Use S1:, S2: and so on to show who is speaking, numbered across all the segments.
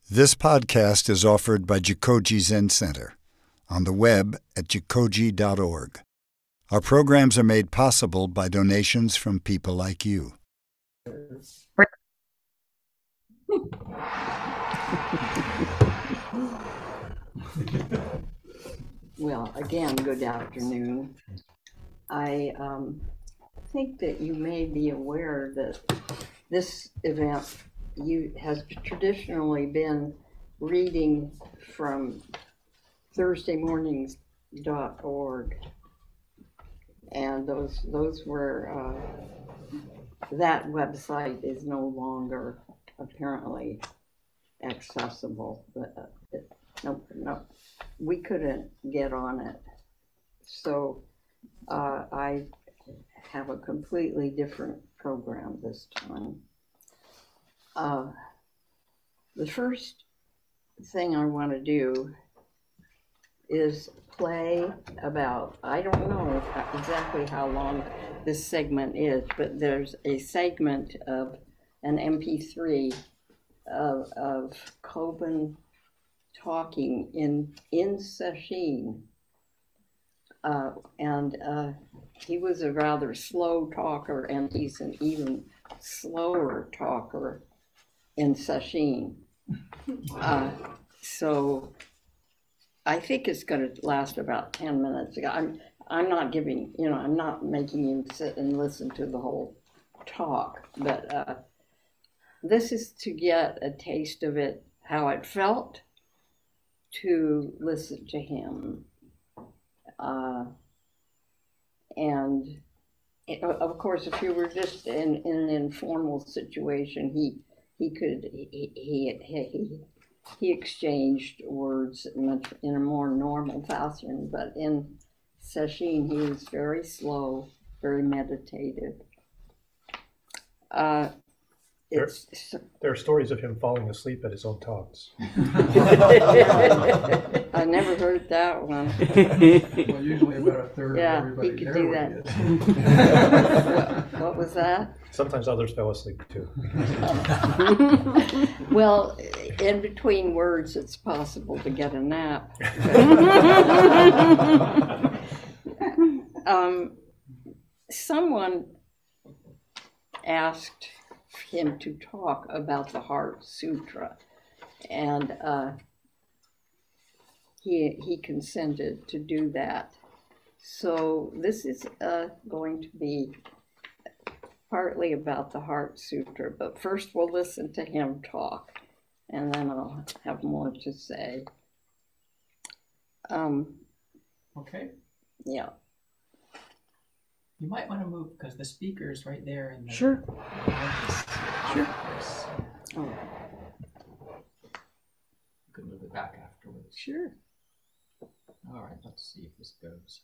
S1: This podcast is offered by Jikoji Zen Center on the web at jikoji.org. Our programs are made possible by donations from people like you.
S2: Well, again, good afternoon. I think that you may be aware that this event has traditionally been reading from thursdaymornings.org, and those were that website is no longer apparently accessible, but no, we couldn't get on it, so I have a completely different program this time. The first thing I want to do is play about, I don't know exactly how long this segment is, but there's a segment of an MP3 of Coben talking in Sesshin. And he was a rather slow talker, and he's an even slower talker in Sesshin. So I think it's going to last about 10 minutes. I'm not giving, I'm not making you sit and listen to the whole talk, but this is to get a taste of it, how it felt to listen to him. And of course, if you were just in an informal situation, he exchanged words in a more normal fashion, but in Sesshin, he was very slow, very meditative.
S3: There are stories of him falling asleep at his own talks.
S2: I never heard that one.
S4: Well, usually about a third of everybody
S2: he could
S4: there
S2: do
S4: would
S2: that. What was that?
S3: Sometimes others fell asleep too.
S2: Well, in between words, it's possible to get a nap. Someone asked him to talk about the Heart Sutra, and he consented to do that. So this is going to be partly about the Heart Sutra, but first we'll listen to him talk, and then I'll have more to say.
S4: Okay.
S2: Yeah.
S5: You might want to move because the speaker's right there. In the
S2: Sure. Sure.
S5: Oh. You could move it back afterwards.
S2: Sure.
S5: All right, let's see if this goes.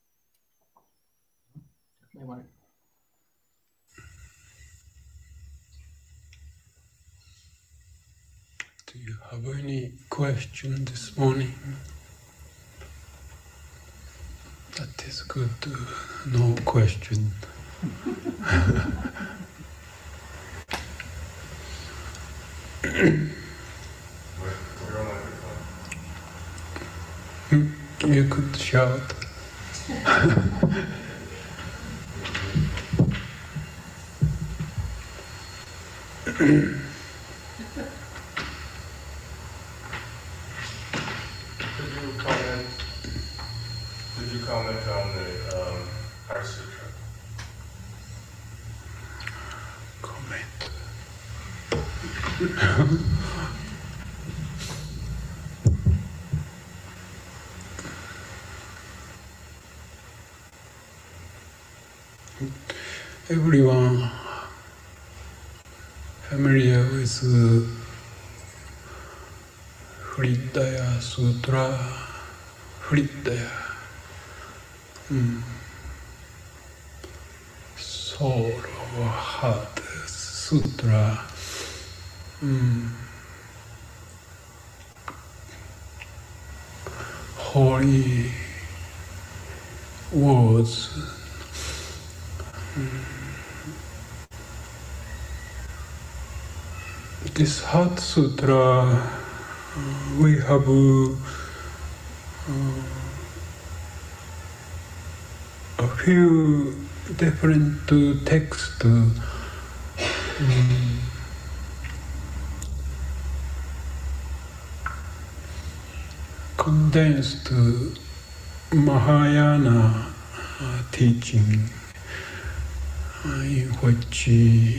S5: Definitely want to.
S6: Do you have any question this morning? That is good. No question. You could shout.
S7: Did you comment on the Heart Sutra?
S6: Comment. Everyone familiar with Hridaya Sutra? Hridaya. Soul or Heart Sutra. Holy words. This Heart Sutra we have a few different texts condensed Mahayana teaching, in which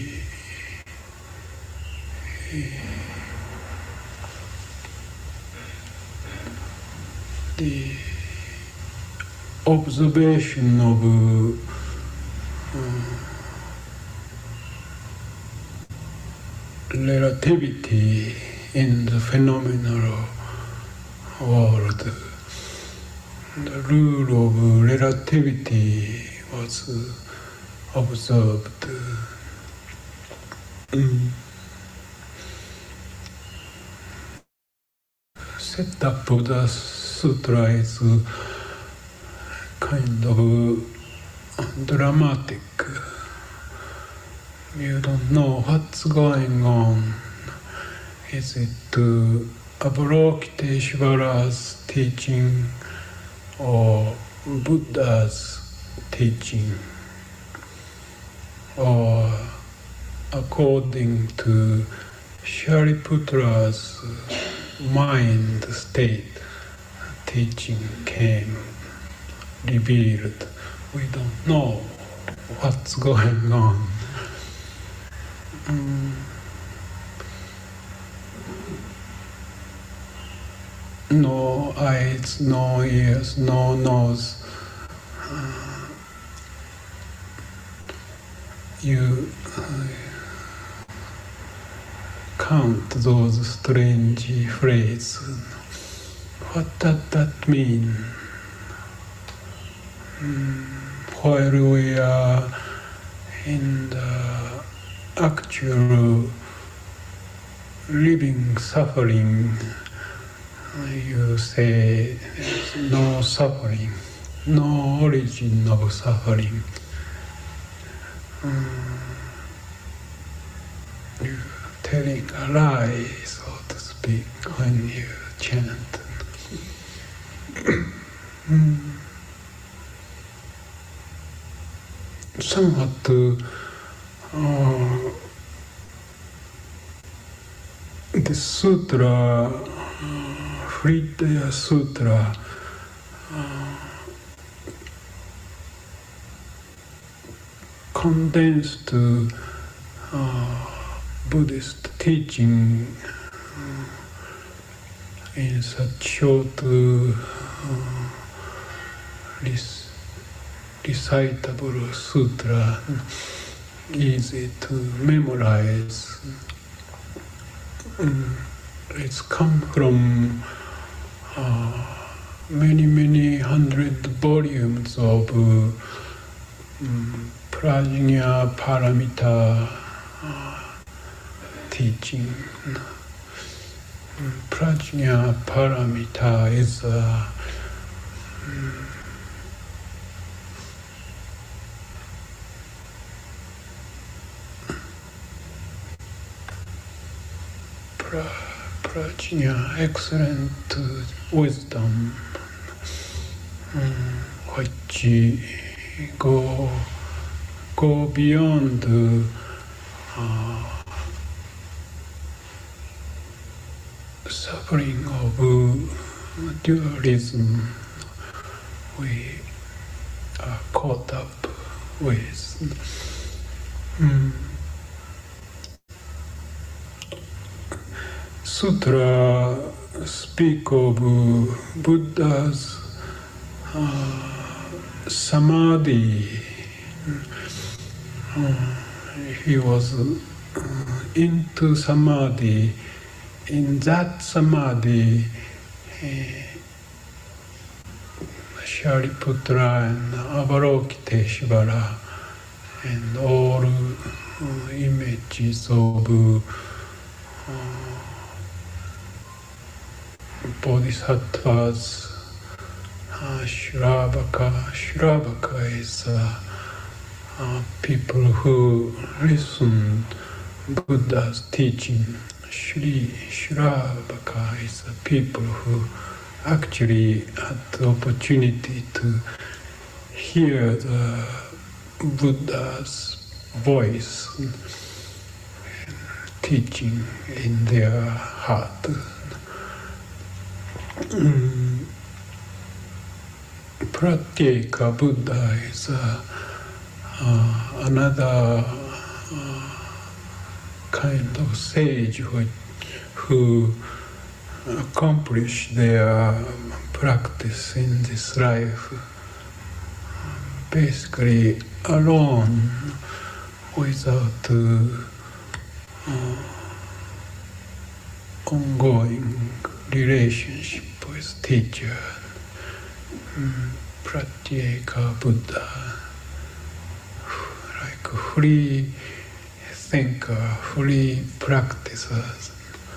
S6: the observation of relativity in the phenomenal world. The rule of relativity was observed. Setup of the sutra is kind of dramatic. You don't know what's going on. Is it Avalokiteshvara's teaching or Buddha's teaching, or according to Shariputra's mind state, teaching came revealed. We don't know what's going on. No eyes, no ears, no nose. You count those strange phrases. What does that mean? While we are in the actual living suffering, you say there's no suffering, no origin of suffering. You're telling a lie, so to speak, when you chant. Somewhat the sutra, Hridaya Sutra, condensed Buddhist teaching in such short recitable sutra, easy to memorize. It's come from many hundred volumes of Prajna Paramita teaching. Prajna Paramita is Prajna, excellent wisdom, which go beyond suffering of dualism we are caught up with. Sutra speak of Buddha's samadhi. He was into samadhi. In that samadhi, Shariputra and Avalokiteshvara and all images of bodhisattvas, Shravaka. Shravaka is people who listen Buddha's teaching. Shravaka is a people who actually had the opportunity to hear the Buddha's voice and teaching in their heart. Pratyeka Buddha is another kind of sage who accomplish their practice in this life basically alone, without ongoing relationship with teacher. Pratyeka Buddha, like free thinker, free practices.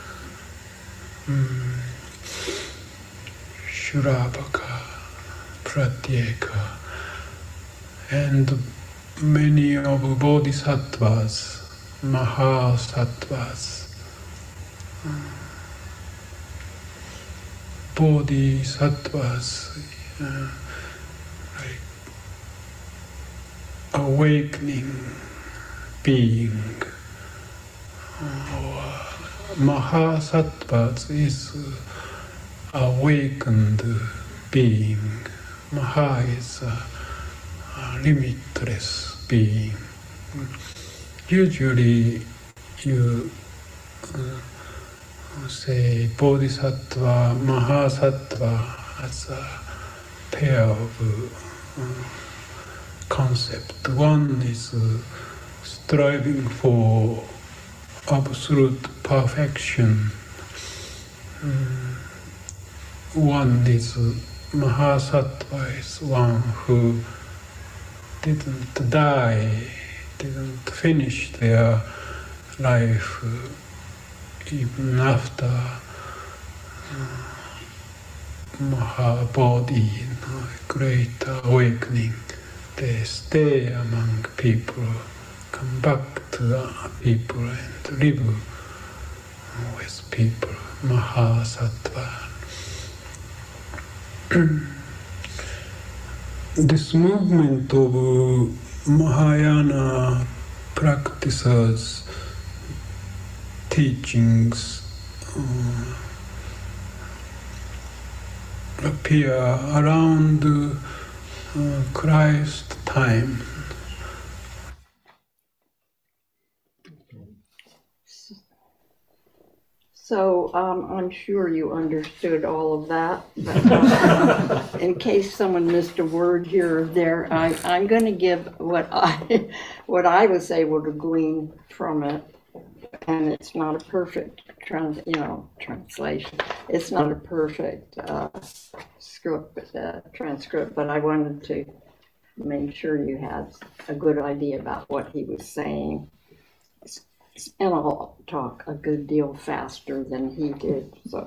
S6: Shurabhaka, Pratyeka, and many of bodhisattvas, mahasattvas. Bodhisattvas, like awakening being, or mahasattvas is awakened being. Maha is a limitless being. Usually you say bodhisattva, mahasattva as a pair of concepts. One is striving for absolute perfection. One is mahasattva, is one who didn't die, didn't finish their life even after Mahabodhi, great awakening. They stay among people, come back to the people and live with people, Mahasattva. This movement of Mahayana practices, teachings appear around Christ time.
S2: So I'm sure you understood all of that. But, in case someone missed a word here or there, I'm going to give what I was able to glean from it, and it's not a perfect translation. It's not a perfect transcript, but I wanted to make sure you had a good idea about what he was saying. And I'll talk a good deal faster than he did. So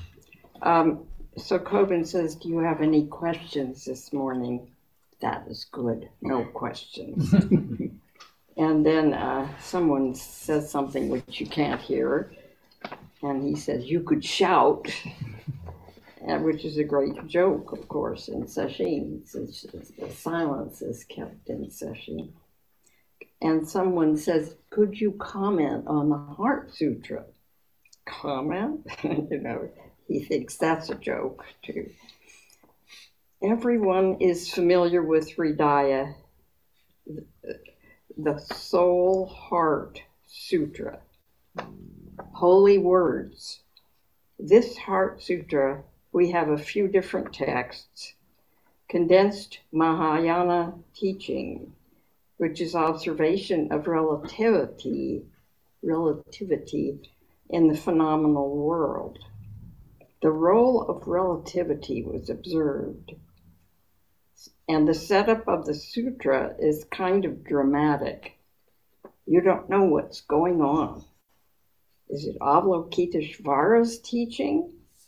S2: Coben says, do you have any questions this morning? That is good. No questions. And then someone says something which you can't hear. And he says, you could shout, which is a great joke, of course, in Sesshin. The silence is kept in Sesshin. And someone says, could you comment on the Heart Sutra? Comment? He thinks that's a joke, too. Everyone is familiar with Hridaya, the Soul Heart Sutra. Holy words. This Heart Sutra, we have a few different texts, condensed Mahayana teaching, which is observation of relativity in the phenomenal world. The role of relativity was observed, and the setup of the sutra is kind of dramatic. You don't know what's going on. Is it Avalokiteshvara's teaching?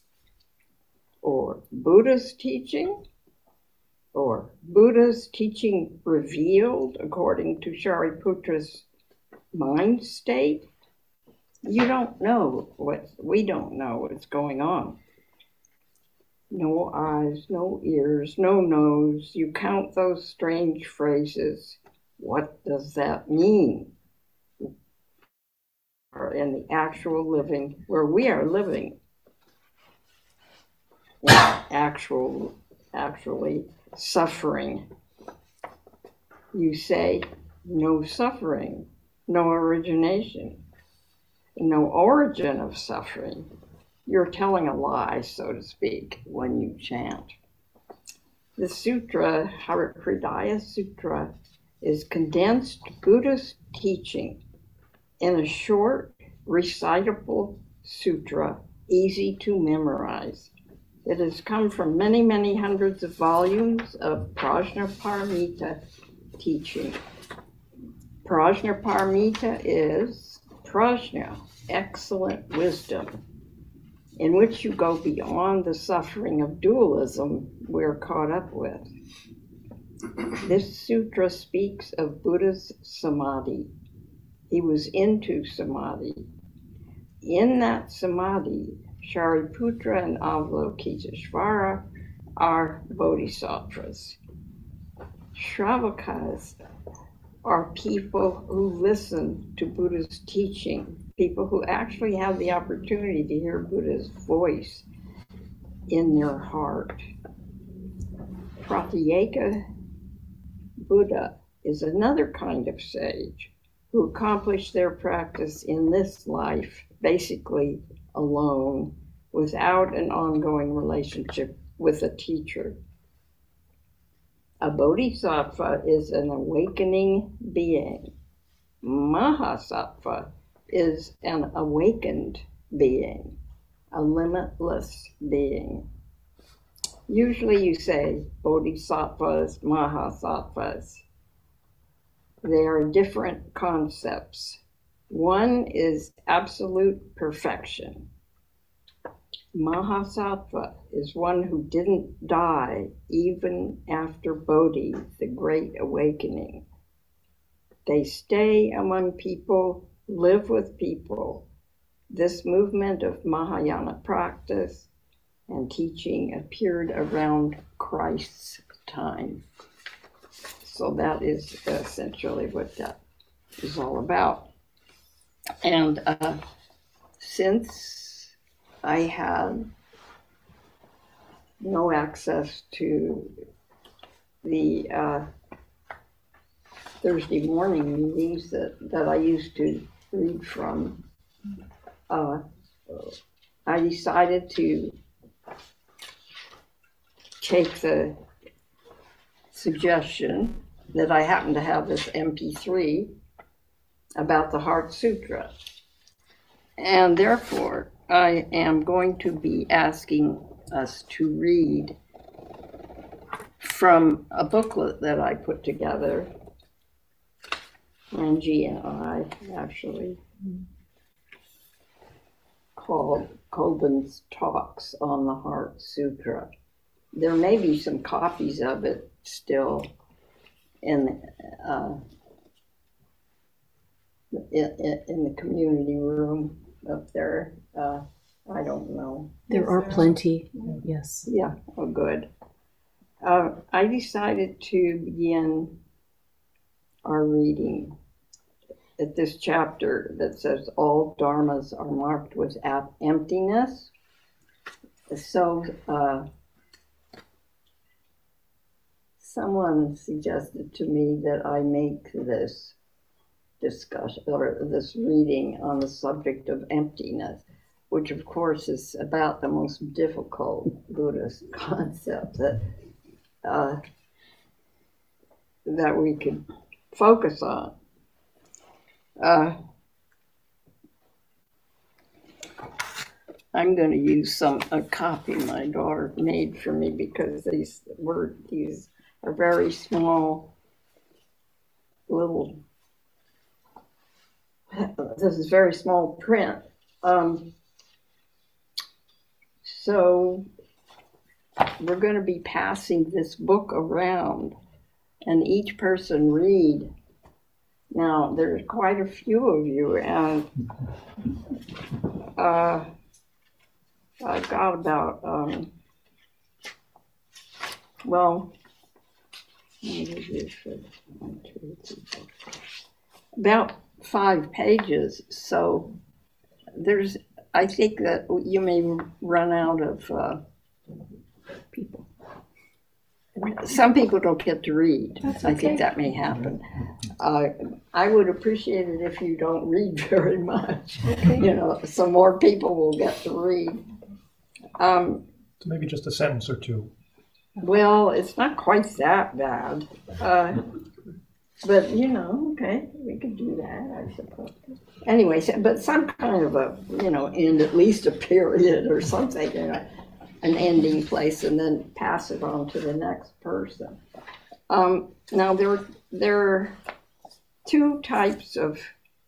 S2: Or Buddha's teaching? Or Buddha's teaching revealed according to Shariputra's mind state? You don't know we don't know what's going on. No eyes, no ears, no nose. You count those strange phrases. What does that mean? Or in the actual living, where we are living, actually suffering. You say no suffering, no origination, no origin of suffering. You're telling a lie, so to speak, when you chant. The sutra, Hridaya Sutra, is condensed Buddhist teaching in a short, recitable sutra, easy to memorize. It has come from many, many hundreds of volumes of Prajnaparamita teaching. Prajnaparamita is prajna, excellent wisdom, in which you go beyond the suffering of dualism we're caught up with. This sutra speaks of Buddha's samadhi. He was into samadhi. In that samadhi, Shariputra and Avalokiteshvara are bodhisattvas. Shravakas are people who listen to Buddha's teaching, people who actually have the opportunity to hear Buddha's voice in their heart. Pratyeka Buddha is another kind of sage who accomplished their practice in this life, basically alone, without an ongoing relationship with a teacher. A bodhisattva is an awakening being. Mahasattva is an awakened being, a limitless being. Usually you say bodhisattvas, mahasattvas. They are different concepts. One is absolute perfection. Mahasattva is one who didn't die even after Bodhi, the great awakening. They stay among people, live with people. This movement of Mahayana practice and teaching appeared around Christ's time. So that is essentially what that is all about. And since I had no access to the Thursday morning meetings that I used to read from, I decided to take the suggestion that I happen to have this MP3 about the Heart Sutra. And therefore, I am going to be asking us to read from a booklet that I put together, Angie and I actually, called Kobun's Talks on the Heart Sutra. There may be some copies of it still in the community room up there. I don't know.
S8: There are plenty, yes.
S2: Yeah, oh good. I decided to begin our reading at this chapter that says all dharmas are marked with emptiness. So someone suggested to me that I make this discussion or this reading on the subject of emptiness, which of course is about the most difficult Buddhist concept that we could focus on. I'm going to use a copy my daughter made for me because these are very small little. This is very small print. So we're going to be passing this book around and each person read. Now, there's quite a few of you, and I've got about well, let me do this for 1, 2, 3, 4, about 5 pages. So I think that you may run out of people. Some people don't get to read. I think that may happen. I would appreciate it if you don't read very much. You know, so more people will get to read.
S3: So maybe just a sentence or two.
S2: Well, it's not quite that bad. But, you know, okay, we could do that, I suppose. Anyway, but some kind of a, you know, end at least a period or something, you know, an ending place, and then pass it on to the next person. Now, there are 2 types of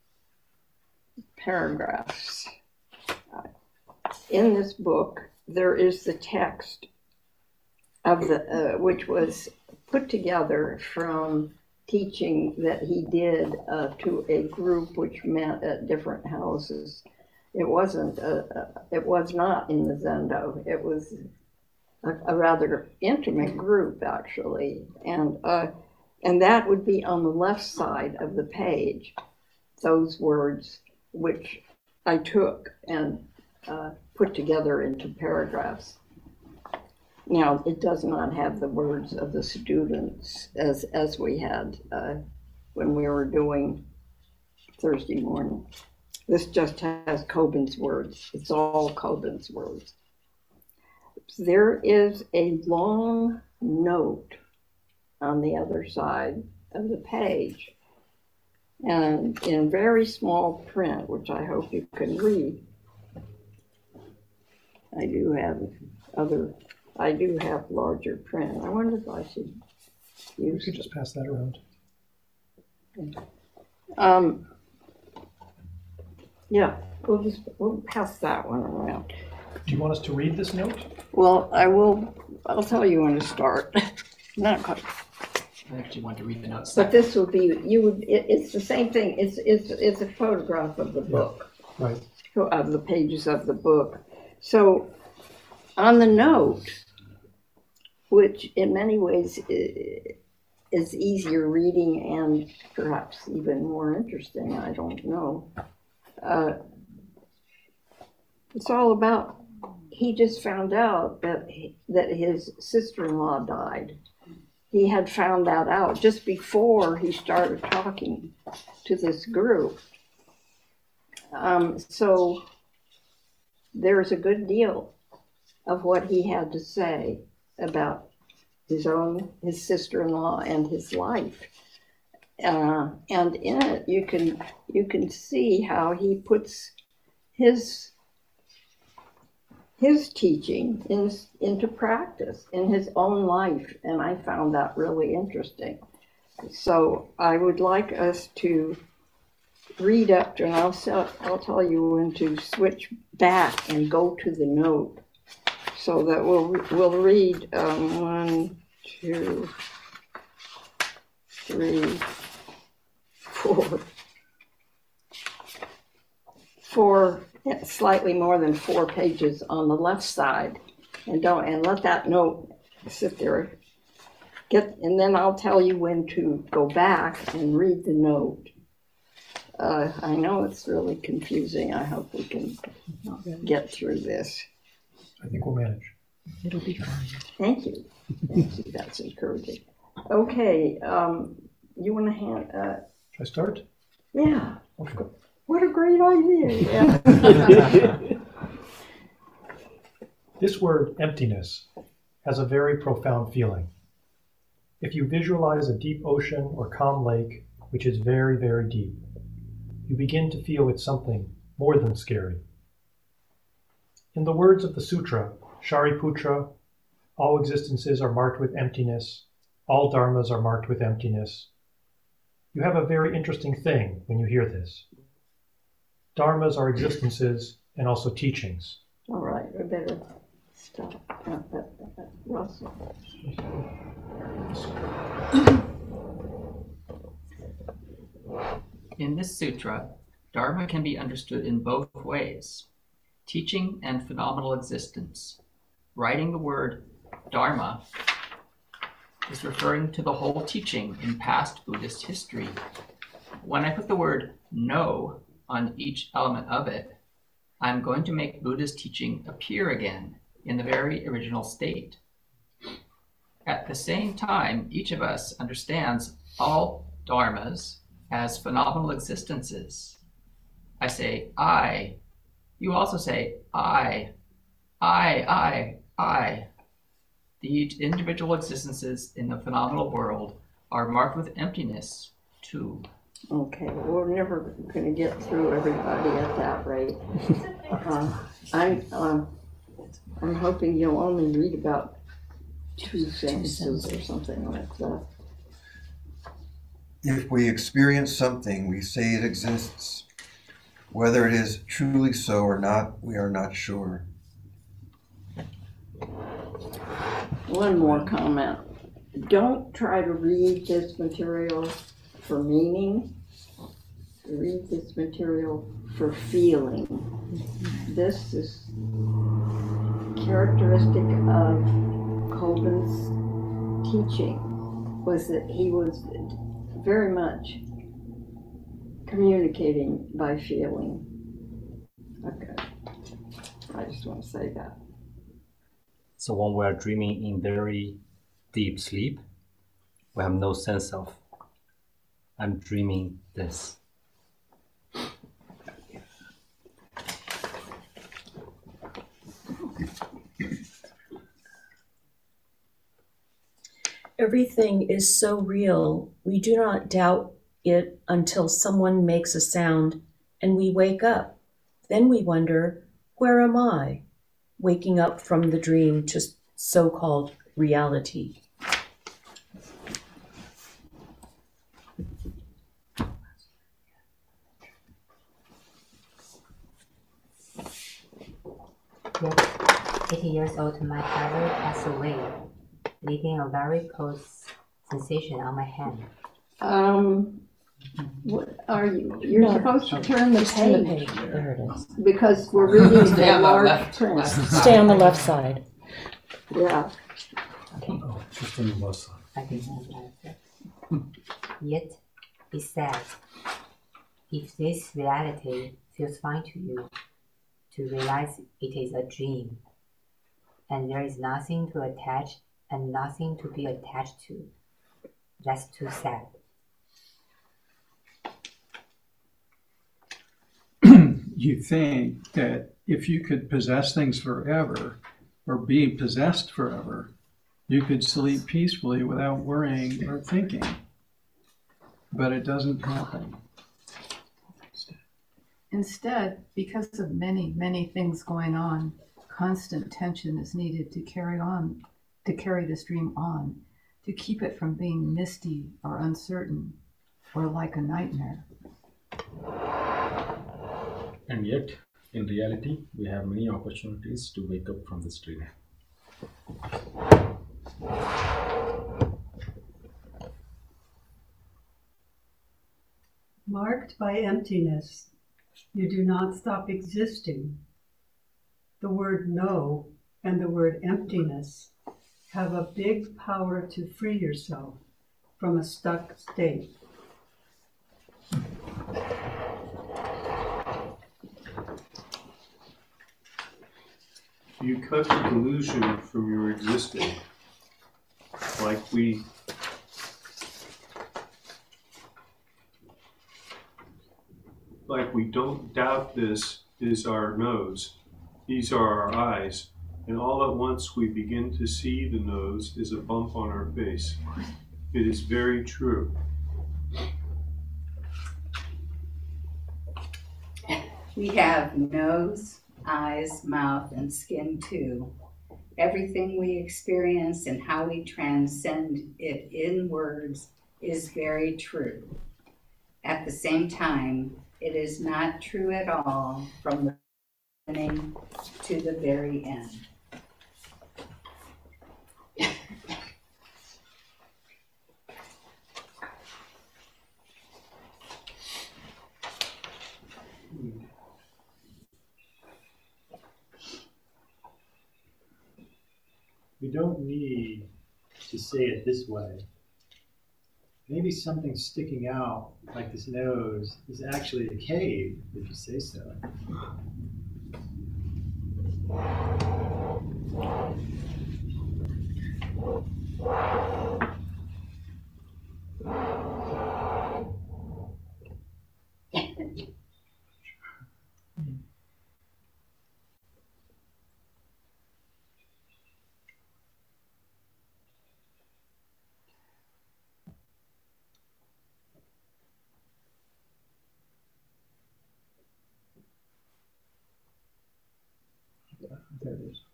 S2: paragraphs. In this book, there is the text of the which was put together from teaching that he did to a group which met at different houses. It was not in the Zendo. It was a rather intimate group, actually, and that would be on the left side of the page. Those words which I took and put together into paragraphs. Now, it does not have the words of the students as we had when we were doing Thursday morning. This just has Coben's words. It's all Coben's words. There is a long note on the other side of the page, and in very small print, which I hope you can read. I do have larger print. I wonder if I should
S3: You
S2: use
S3: could just pass that around.
S2: Yeah, we'll pass that one around.
S3: Do you want us to read this note?
S2: Well, I'll tell you when to start. Not quite.
S5: I actually want to read the notes.
S2: But this would be, it's the same thing. It's a photograph of the book.
S3: Right.
S2: Of the pages of the book. So on the note, which in many ways is easier reading and perhaps even more interesting, I don't know. It's all about, he just found out that his sister-in-law died. He had found that out just before he started talking to this group. So there's a good deal of what he had to say about his sister-in-law and his life. And in it, you can see how he puts his teaching into practice in his own life, and I found that really interesting. So I would like us to read up to, and I'll tell you when to switch back and go to the note, so that we'll read 1, 2, 3, 4, slightly more than 4 pages on the left side, and let that note sit there. And then I'll tell you when to go back and read the note. I know it's really confusing. I hope we can get through this.
S3: I think we'll manage.
S8: It'll be fine.
S2: Thank you. That's encouraging. Okay, you want to hand?
S3: Should I start?
S2: Yeah.
S3: Okay.
S2: What a great idea. Yeah.
S3: This word, emptiness, has a very profound feeling. If you visualize a deep ocean or calm lake, which is very, very deep, you begin to feel it's something more than scary. In the words of the sutra, Shariputra, all existences are marked with emptiness, all dharmas are marked with emptiness. You have a very interesting thing when you hear this. Dharmas are existences and also teachings.
S2: All right, we better stop. Russell.
S5: In this sutra, Dharma can be understood in both ways, teaching and phenomenal existence. Writing the word Dharma is referring to the whole teaching in past Buddhist history. When I put the word no on each element of it, I'm going to make Buddha's teaching appear again in the very original state. At the same time, each of us understands all dharmas as phenomenal existences. I say I. You also say I. The individual existences in the phenomenal world are marked with emptiness too.
S2: Okay, we're never going to get through everybody at that rate. I'm hoping you'll only read about two sentences or something like that.
S9: If we experience something, we say it exists. Whether it is truly so or not, we are not sure.
S2: One more comment. Don't try to read this material for meaning. Read this material for feeling. This is characteristic of Kobun's teaching, was that he was very much communicating by feeling. Okay, I just want to say that.
S10: So when we are dreaming in very deep sleep, we have no sense of, I'm dreaming this.
S8: Everything is so real, we do not doubt it until someone makes a sound and we wake up. Then we wonder, where am I? Waking up from the dream to so-called reality.
S11: Yet, 80 years old, my father passed away, leaving a very close sensation on my hand.
S2: What are you? You're supposed to turn the page.
S8: There it is.
S2: Because we're reading the large print.
S8: Stay on the left side.
S2: Yeah.
S11: Oh, just on the left side. I think Yet, it says, if this reality feels fine to you, to realize it is a dream, and there is nothing to attach and nothing to be attached to. That's too sad.
S4: You think that if you could possess things forever or be possessed forever, you could sleep peacefully without worrying or thinking. But it doesn't happen.
S12: Instead, because of many, many things going on, constant tension is needed to carry this dream on, to keep it from being misty or uncertain or like a nightmare.
S13: And yet, in reality, we have many opportunities to wake up from this dream.
S14: Marked by emptiness, you do not stop existing. The word no and the word emptiness have a big power to free yourself from a stuck state.
S7: You cut the delusion from your existing, like we don't doubt this is our nose, these are our eyes, and all at once we begin to see the nose is a bump on our face. It is very true.
S15: We have nose, eyes, mouth, and skin too. Everything we experience and how we transcend it in words is very true. At the same time, it is not true at all from the beginning to the very end.
S7: We don't need
S16: to say it this way. Maybe something sticking out, like this nose, is actually a cave, if you say so.
S4: There it is.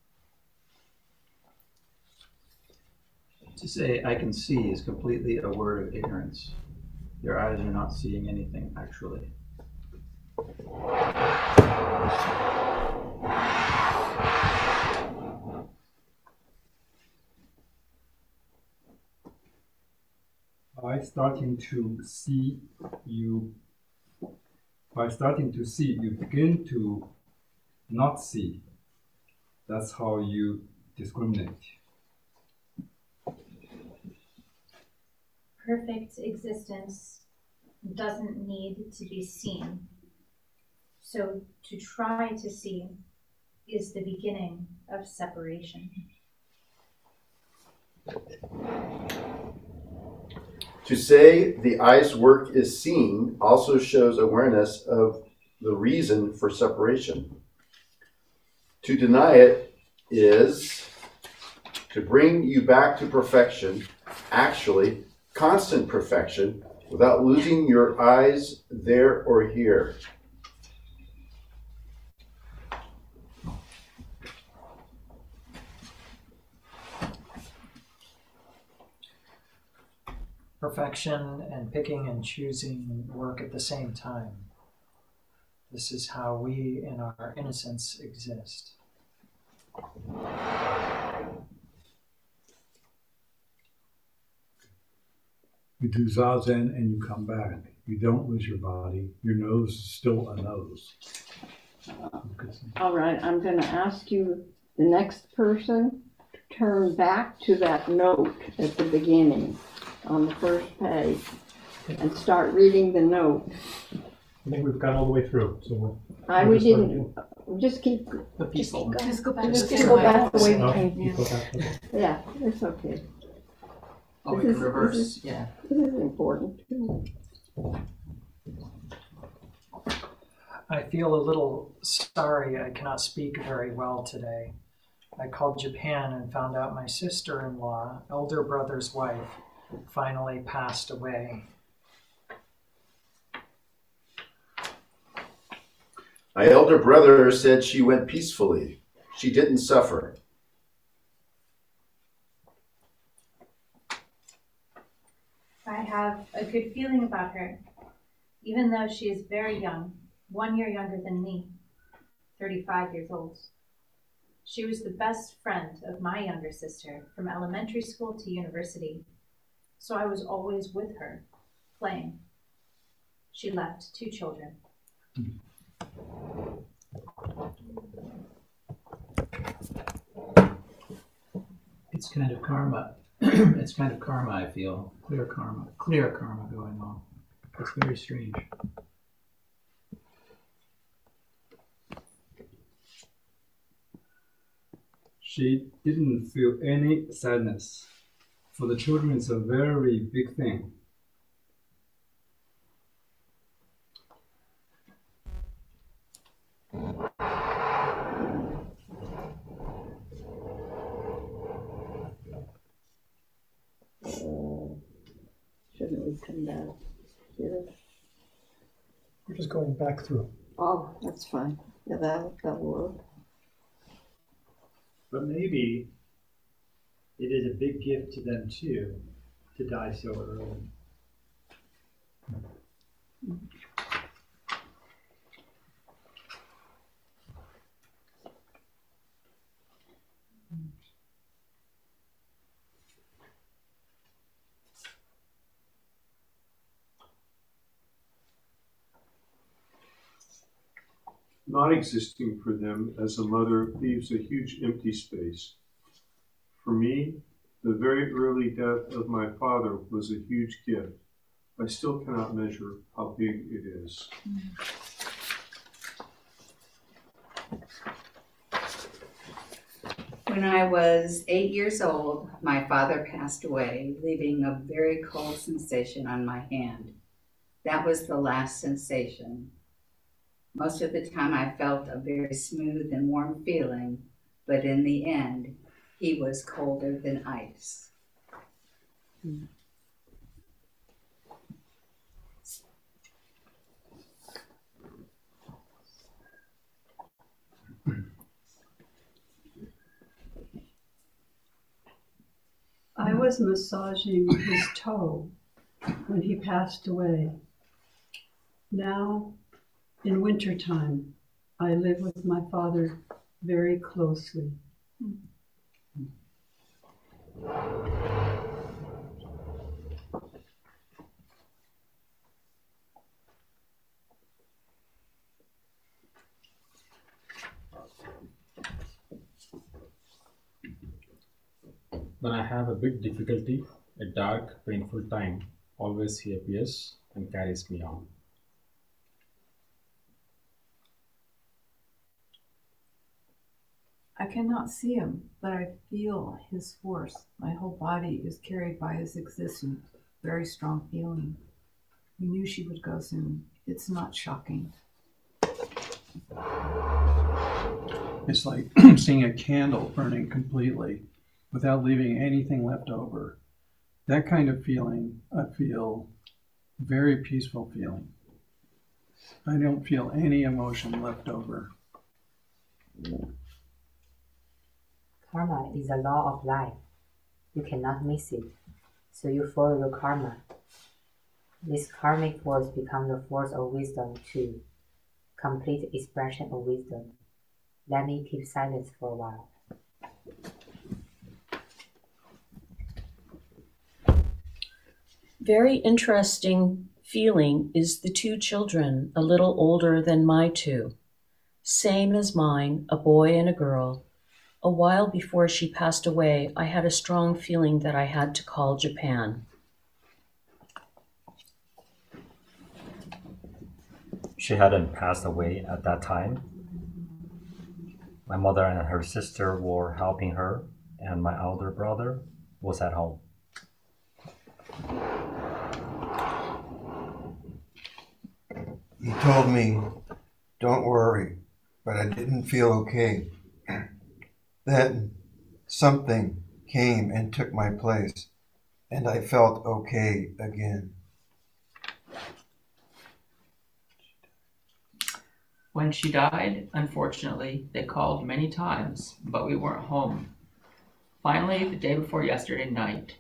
S4: To say I can see is completely a word of ignorance. Your eyes are not seeing anything, actually.
S6: By starting to see, you begin to not see. That's how you discriminate.
S17: Perfect existence doesn't need to be seen. So to try to see is the beginning of separation.
S18: To say the eye's work is seen also shows awareness of the reason for separation. To deny it is to bring you back to perfection, actually constant perfection, without losing your eyes there or here.
S3: Perfection and picking and choosing work at the same time. This is how we in our innocence exist.
S6: You do Zazen and you come back. You don't lose your body. Your nose is still a nose.
S2: All right, I'm going to ask you, the next person, to turn back to that note at the beginning on the first page and start reading the note.
S3: I think we've got all the way through, so
S2: we didn't. Just keep
S3: the people.
S2: Just go back.
S3: Just
S2: Just go back the way
S3: No,
S2: we came.
S3: you go back, okay.
S2: Yeah, it's okay.
S5: Oh, we can reverse, yeah.
S2: This is important.
S3: I feel a little sorry I cannot speak very well today. I called Japan and found out my sister-in-law, elder brother's wife, finally passed away.
S18: My elder brother said she went peacefully. She didn't suffer.
S17: I have a good feeling about her, even though she is very young, 1 year younger than me, 35 years old. She was the best friend of my younger sister from elementary school to university, so I was always with her, playing. She left 2 children.
S4: It's kind of karma. It's kind of karma, I feel. Clear karma going on. It's very strange.
S6: She didn't feel any sadness. For the children, it's a very big thing.
S2: Shouldn't we come back here?
S3: We're just going back through.
S2: Oh, that's fine. Yeah, that'll work.
S16: But maybe it is a big gift to them too, to die so early.
S7: Not existing for them as a mother leaves a huge empty space. For me, The very early death of my father was a huge gift. I still cannot measure how big it is.
S15: When I was 8 years old, my father passed away, leaving a very cold sensation on my hand. That was the last sensation. Most of the time I felt a very smooth and warm feeling, but in the end, he was colder than ice.
S14: I was massaging his toe when he passed away. Now, in wintertime, I live with my father very closely.
S13: When I have a big difficulty, a dark, painful time, always he appears and carries me on.
S12: I cannot see him, but I feel his force. My whole body is carried by his existence. Very strong feeling. We knew she would go soon. It's not shocking.
S4: It's like seeing a candle burning completely without leaving anything left over. That kind of feeling, I feel very peaceful feeling. I don't feel any emotion left over.
S11: Karma is a law of life. You cannot miss it, so you follow your karma. This karmic force becomes the force of wisdom too, complete expression of wisdom. Let me keep silence for a while.
S8: Very interesting feeling is the two children, a little older than my two. Same as mine, a boy and a girl. A while before she passed away, I had a strong feeling that I had to call Japan.
S10: She hadn't passed away at that time. My mother and her sister were helping her, and my elder brother was at home.
S9: He told me, "Don't worry," but I didn't feel okay. Then something came and took my place, and I felt okay again.
S5: When she died, unfortunately, they called many times, but we weren't home. Finally, the day before yesterday night,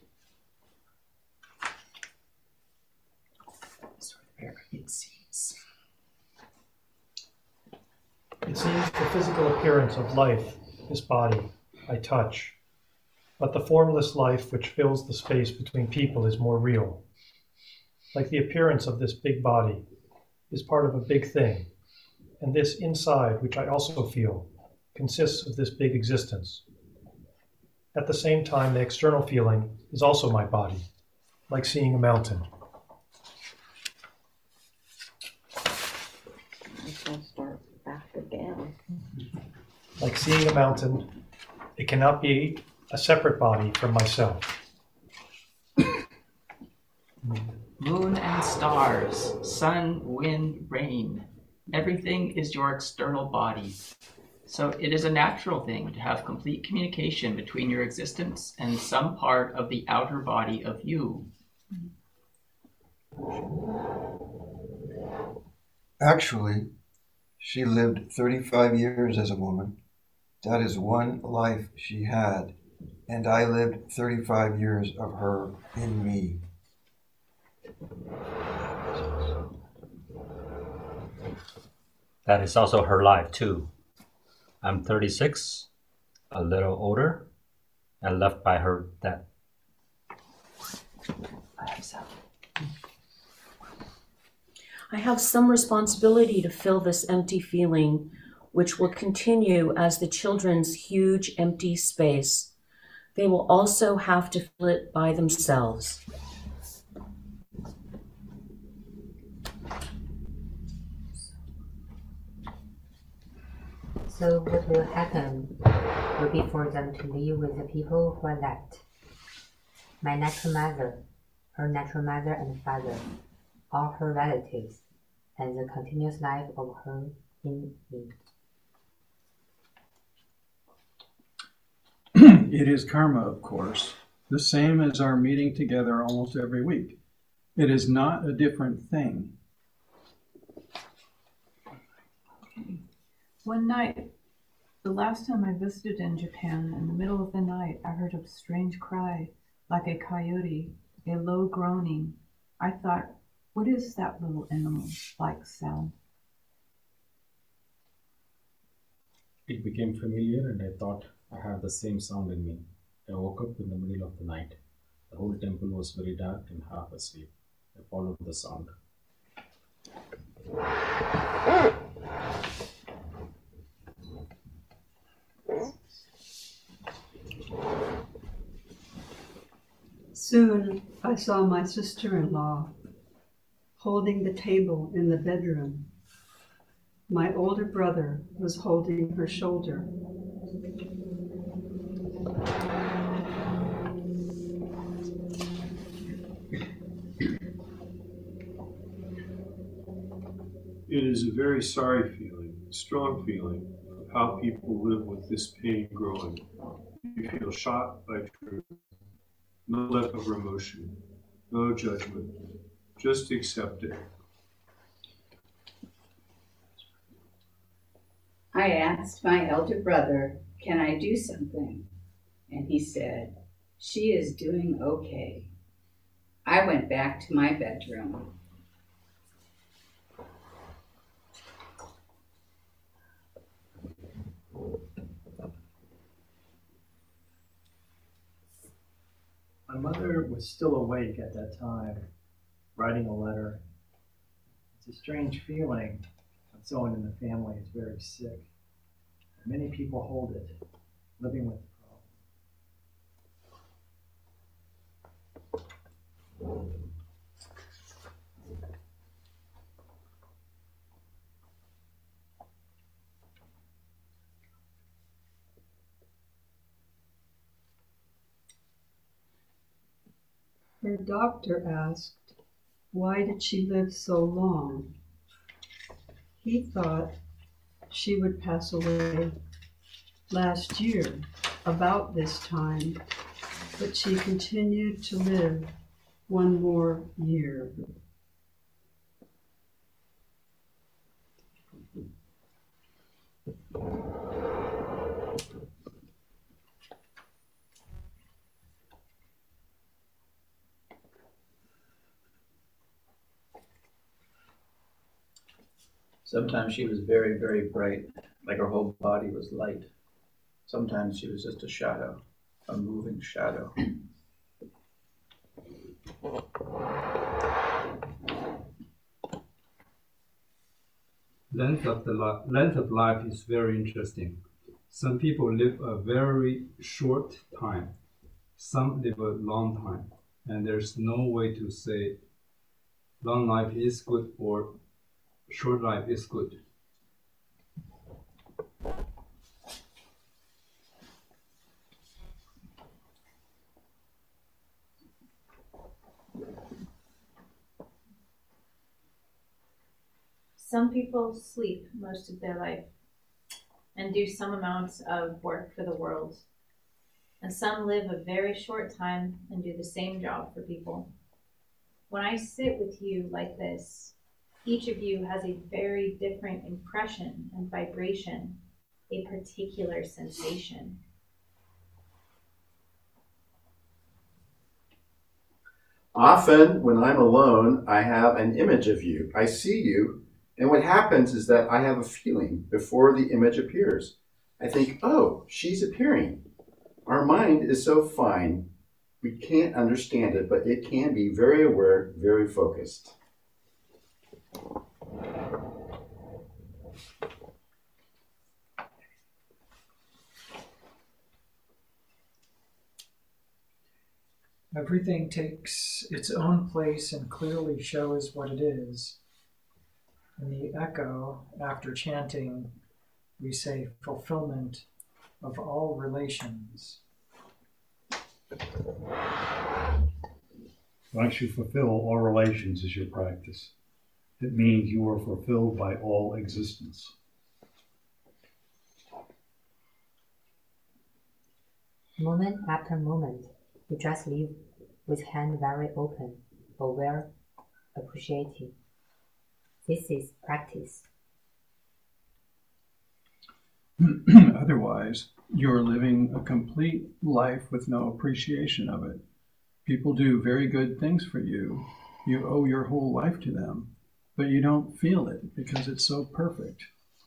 S3: It seems the physical appearance of life, this body, I touch. But the formless life which fills the space between people is more real. Like the appearance of this big body is part of a big thing. And this inside, which I also feel, consists of this big existence. At the same time, the external feeling is also my body, like seeing a mountain.
S2: I'll start back again.
S3: Like seeing a mountain, it cannot be a separate body from myself.
S5: moon and stars, sun, wind, rain, everything is your external body. So it is a natural thing to have complete communication between your existence and some part of the outer body of you.
S9: Actually, she lived 35 years as a woman. That is one life she had, and I lived 35 years of her in me.
S10: That is also her life too. I'm 36, a little older, and left by her death.
S8: I have some responsibility to fill this empty feeling, which will continue as the children's huge empty space. They will also have to feel it by themselves.
S11: So what will happen will be for them to live with the people who are left. My natural mother, her natural mother and father, all her relatives, and the continuous life of her in me.
S4: It is karma, of course, the same as our meeting together almost every week. It is not a different thing.
S12: One night, the last time I visited in Japan, in the middle of the night, I heard a strange cry, like a coyote, a low groaning. I thought, what is that little animal-like sound?
S13: It became familiar and I thought I have the same sound in me. I woke up in the middle of the night. The whole temple was very dark and half asleep. I followed the sound.
S14: Soon I saw my sister-in-law holding the table in the bedroom. My older brother was holding her shoulder.
S7: It is a very sorry feeling, a strong feeling of how people live with this pain growing. You feel shot by truth. No leftover emotion, no judgment, just accept it.
S15: I asked my elder brother, can I do something? And he said, she is doing okay. I went back to my bedroom.
S16: My mother was still awake at that time, writing a letter. It's a strange feeling when someone in the family is very sick. Many people hold it, living with the problem.
S14: Her doctor asked, why did she live so long? He thought she would pass away last year, about this time, but she continued to live one more year.
S19: Sometimes she was very, very bright, like her whole body was light. Sometimes she was just a shadow, a moving shadow.
S6: Length of life is very interesting. Some people live a very short time. Some live a long time. And there's no way to say long life is good or short life is good.
S17: Some people sleep most of their life and do some amounts of work for the world. And some live a very short time and do the same job for people. When I sit with you like this, each of you has a very different impression and vibration, a particular sensation.
S18: Often, when I'm alone, I have an image of you. I see you, and what happens is that I have a feeling before the image appears. I think, oh, she's appearing. Our mind is so fine, we can't understand it, but it can be very aware, very focused.
S20: Everything takes its own place and clearly shows what it is. In the echo, after chanting, we say fulfillment of all relations.
S21: Once you fulfill all relations is your practice. It means you are fulfilled by all existence.
S11: Moment after moment, you just live with hand very open, aware, appreciating. This is practice.
S4: Otherwise, you're living a complete life with no appreciation of it. People do very good things for you. You owe your whole life to them, but you don't feel it because it's so perfect.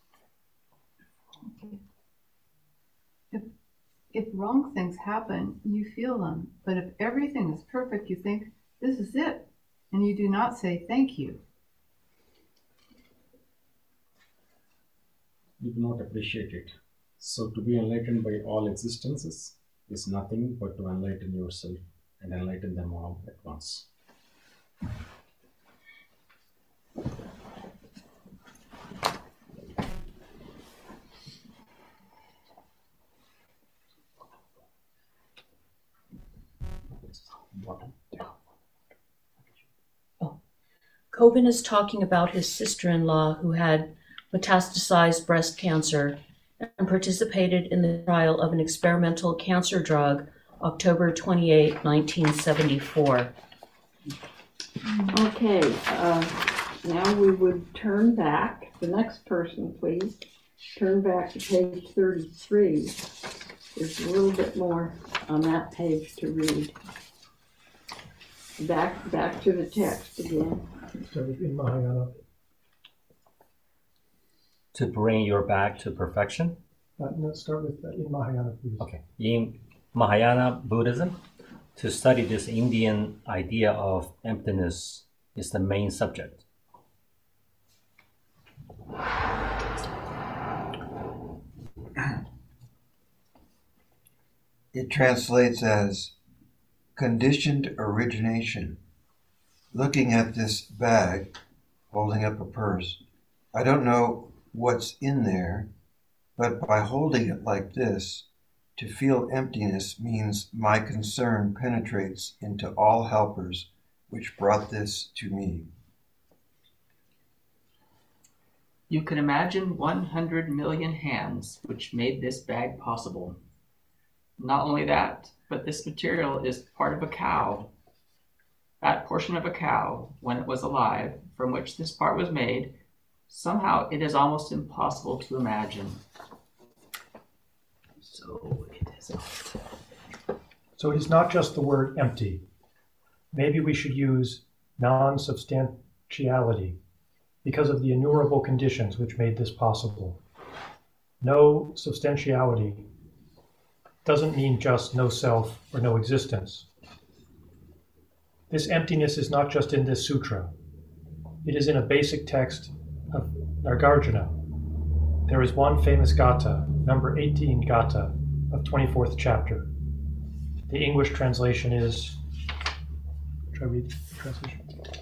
S12: If wrong things happen, you feel them. But if everything is perfect, you think, this is it. And you do not say thank you.
S13: You do not appreciate it. So to be enlightened by all existences is nothing but to enlighten yourself and enlighten them all at once.
S8: Coben is talking about his sister-in-law who had metastasized breast cancer and participated in the trial of an experimental cancer drug October 28, 1974.
S2: Okay, now we would turn back. The next person, please. Turn back to page 33. There's a little bit more on that page to read. Back to the text again.
S3: Start with in Mahayana.
S10: To bring your back to perfection?
S3: Let's start with in Mahayana, please.
S10: Okay. In Mahayana Buddhism, to study this Indian idea of emptiness is the main subject.
S9: It translates as conditioned origination. Looking at this bag, holding up a purse, I don't know what's in there, but by holding it like this, to feel emptiness means my concern penetrates into all helpers which brought this to me.
S5: You can imagine 100 million hands which made this bag possible. Not only that, but this material is part of a cow. That portion of a cow, when it was alive, from which this part was made, somehow it is almost impossible to imagine. So it is not.
S3: So it is not just the word empty. Maybe we should use non-substantiality because of the innumerable conditions which made this possible. No substantiality doesn't mean just no self or no existence. This emptiness is not just in this sutra. It is in a basic text of Nagarjuna. There is one famous gatha, number 18 gatha of 24th chapter. The English translation is, should I read the translation?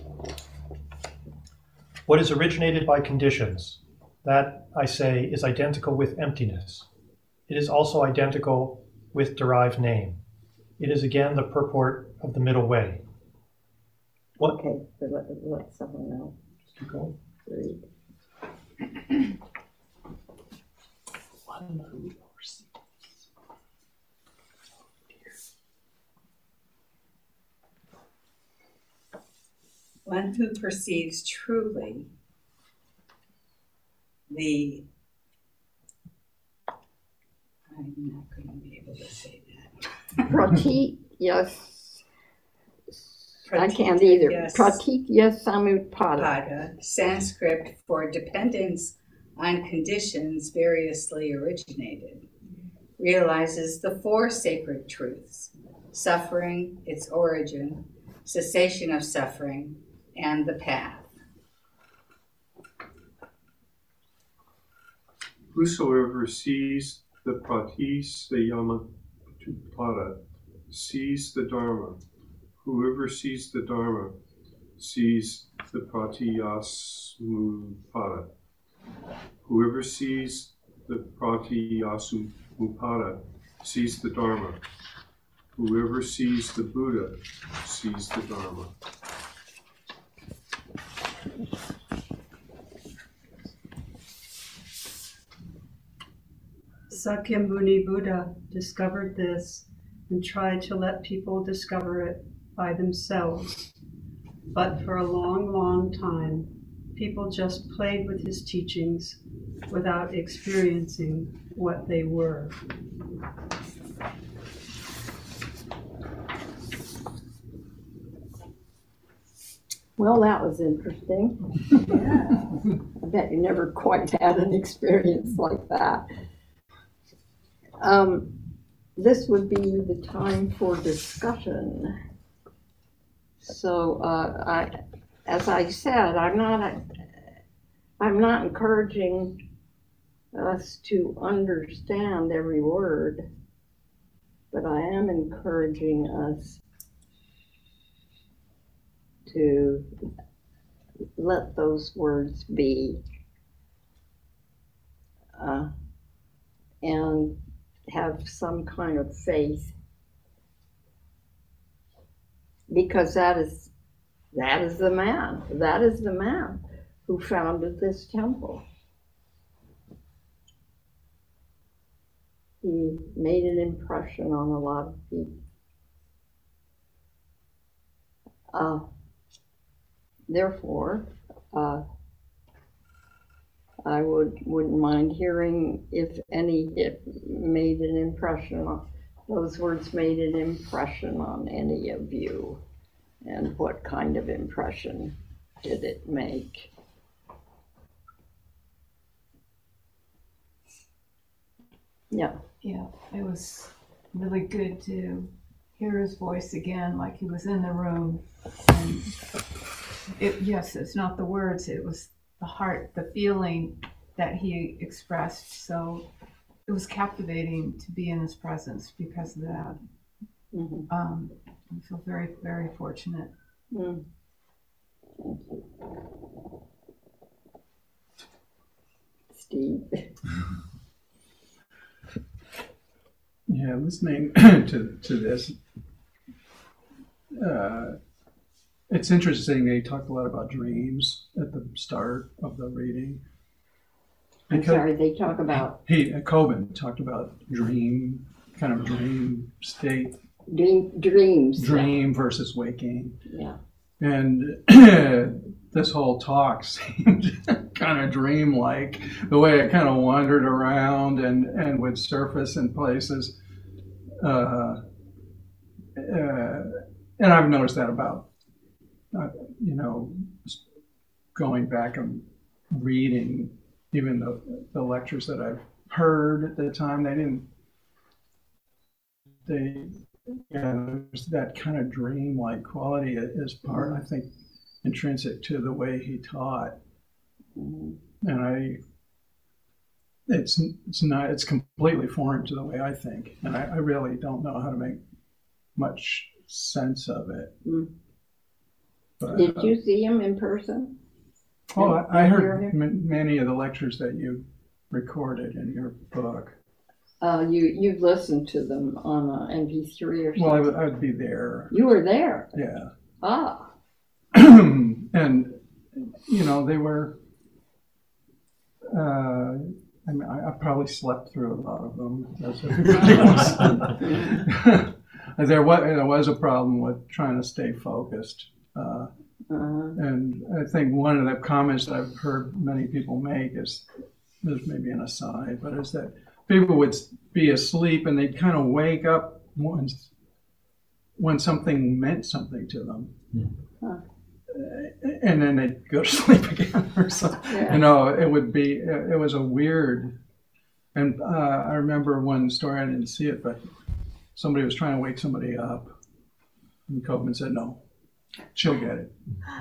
S3: What is originated by conditions, that, I say, is identical with emptiness. It is also identical with derived name. It is again the purport of the middle way. What?
S2: Okay, so let someone know.
S3: Just keep going.
S2: Read.
S15: One who perceives truly the, I'm not going to be able to say that.
S2: Pratik, yes. I can't either. Pratik, yes, Samutpada.
S15: Sanskrit for dependence on conditions variously originated, realizes the four sacred truths: suffering, its origin, cessation of suffering, and the path.
S7: Whosoever sees the Pratisayamapada sees the Dharma, Whoever sees the Dharma sees the Pratyasmupada. Whoever sees the Pratyasmupada sees the Dharma. Whoever sees the Buddha sees the Dharma.
S14: Sakyamuni Buddha discovered this and tried to let people discover it by themselves. But for a long, long time, people just played with his teachings without experiencing what they were.
S2: Well, that was interesting. I bet you never quite had an experience like that. This would be the time for discussion. So, as I said, I'm not encouraging us to understand every word, but I am encouraging us to let those words be, and have some kind of faith, because that is the man who founded this temple. He made an impression on a lot of people. Therefore, I wouldn't mind hearing if it made an impression on, those words made an impression on any of you, and what kind of impression did it make? Yeah.
S12: Yeah, it was really good to hear his voice again, like he was in the room. And yes, it's not the words, it was the heart, the feeling that he expressed. So it was captivating to be in his presence because of that.
S2: Mm-hmm.
S12: I feel very, very fortunate.
S2: Mm. Thank you. Steve?
S4: Yeah, listening to this, it's interesting. They talked a lot about dreams at the start of the reading.
S2: I'm sorry, they talk about?
S4: Coben talked about dream state.
S2: Dreams.
S4: Dream versus waking.
S2: Yeah.
S4: And this whole talk seemed kind of dreamlike, the way it kind of wandered around and would surface in places. And I've noticed that about, going back and reading even the lectures that I've heard at the time. There's that kind of dream-like quality is part, I think, intrinsic to the way he taught. And it's completely foreign to the way I think, and I really don't know how to make much sense of it. But,
S2: did you see him in person?
S4: Oh, I heard many of the lectures that you recorded in your book.
S2: You've listened to them on MP3 or something?
S4: Well, I would be there.
S2: You were there?
S4: Yeah.
S2: Ah.
S4: And, they were, I probably slept through a lot of them. As everybody was. There was a problem with trying to stay focused. And I think one of the comments that I've heard many people make is, there's maybe an aside, but is that people would be asleep and they'd kind of wake up when something meant something to them. And then they'd go to sleep again or something. Yeah. It was a weird, and I remember one story, I didn't see it, but somebody was trying to wake somebody up and Coben said, no, she'll get it.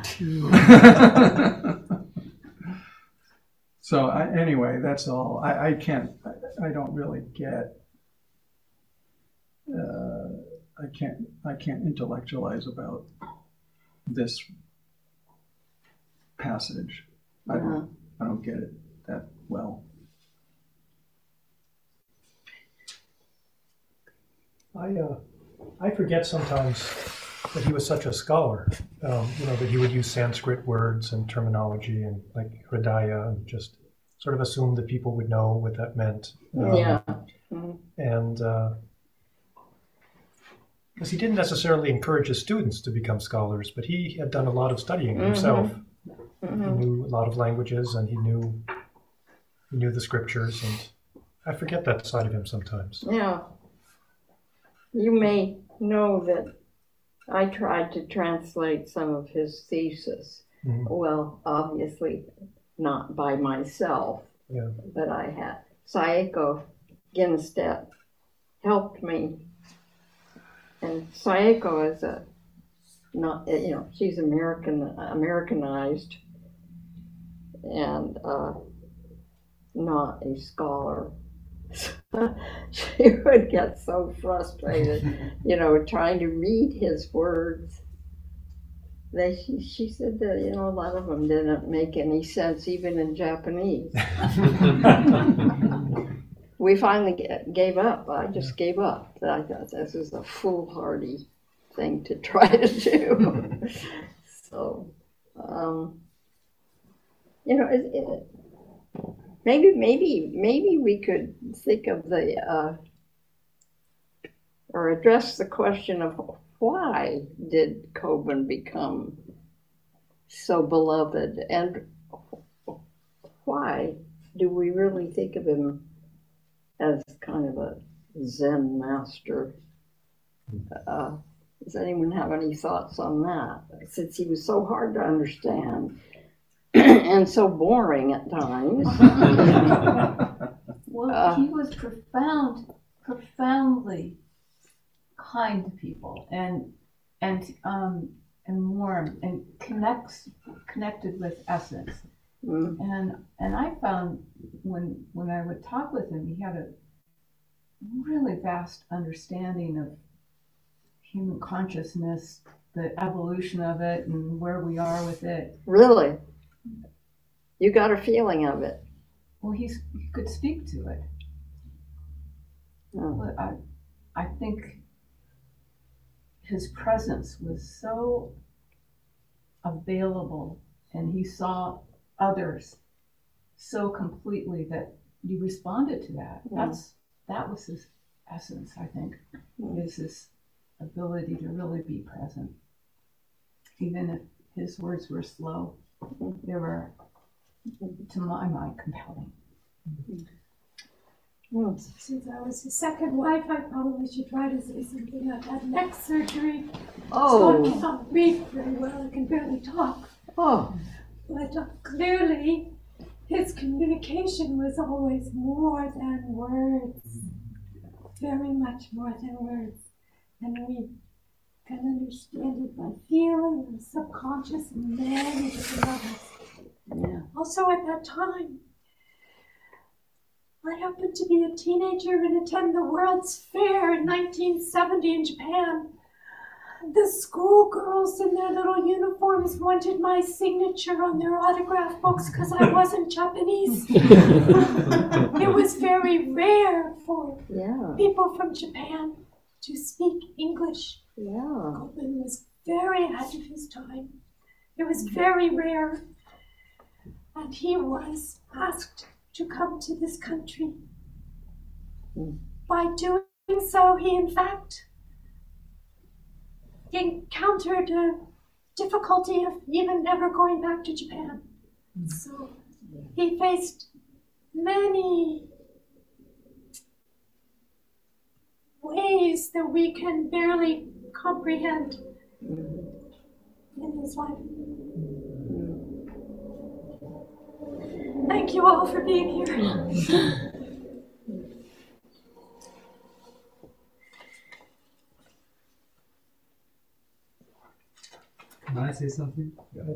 S4: So anyway, that's all. I don't really get, I can't intellectualize about this passage. I don't get it that well.
S3: I forget sometimes that he was such a scholar, that he would use Sanskrit words and terminology and like Hridaya and just sort of assumed that people would know what that meant. And because he didn't necessarily encourage his students to become scholars, but he had done a lot of studying himself. He knew a lot of languages and he knew the scriptures, and I forget that side of him sometimes.
S2: Yeah. You may know that I tried to translate some of his thesis. Well, obviously not by myself, but I had Saeko Ginstedt helped me. And Saeko is she's Americanized and not a scholar. She would get so frustrated, trying to read his words. She said that, a lot of them didn't make any sense, even in Japanese. We finally gave up. I just gave up. I thought this is a foolhardy thing to try to do. So, maybe we could think of or address the question of why did Coben become so beloved, and why do we really think of him as kind of a Zen master? Does anyone have any thoughts on that? Since he was so hard to understand and so boring at times.
S12: Well, he was profoundly kind to people, and warm, and connected with essence. And I found when I would talk with him, he had a really vast understanding of human consciousness, the evolution of it, and where we are with it.
S2: Really? You got a feeling of it?
S12: Well, he could speak to it. But I think his presence was so available, and he saw others so completely that you responded to that. That was his essence, I think, is his ability to really be present. Even if his words were slow, they were, to my mind, compelling.
S1: Since I was his second wife, I probably should try to say something. I've had neck surgery.
S2: Oh.
S1: So I can't read very well. I can barely talk.
S2: Oh.
S1: But clearly, his communication was always more than words. Very much more than words. And we can understand it by feeling and subconscious and many different levels.
S2: Yeah.
S1: Also at that time, I happened to be a teenager and attend the World's Fair in 1970 in Japan. The schoolgirls in their little uniforms wanted my signature on their autograph books because I wasn't Japanese. It was very rare for people from Japan to speak English. Coben was very ahead of his time. It was very rare. And he was asked to come to this country. By doing so, he in fact encountered a difficulty of even never going back to Japan. So he faced many ways that we can barely comprehend in his life. Thank you all for being here.
S6: Can I say something?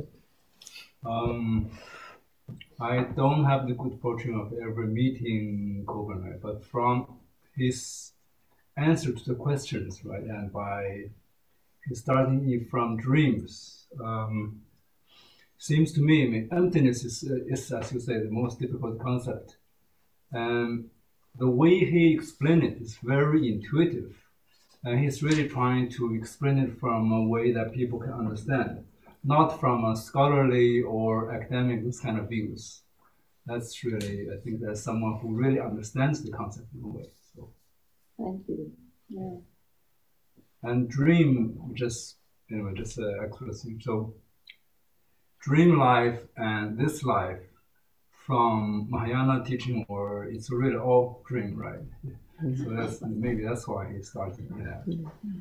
S6: I don't have the good fortune of ever meeting Coben, but from his answer to the questions, right? And by starting from dreams, seems to me, I mean, emptiness is, as you say, the most difficult concept. And the way he explained it is very intuitive. And he's really trying to explain it from a way that people can understand, not from a scholarly or academic kind of views. That's really, I think that's someone who really understands the concept in a way. So.
S2: Thank you. Yeah.
S6: And dream, just accuracy. So dream life and this life from Mahayana teaching, or it's really all dream, right? So that's why he started with that.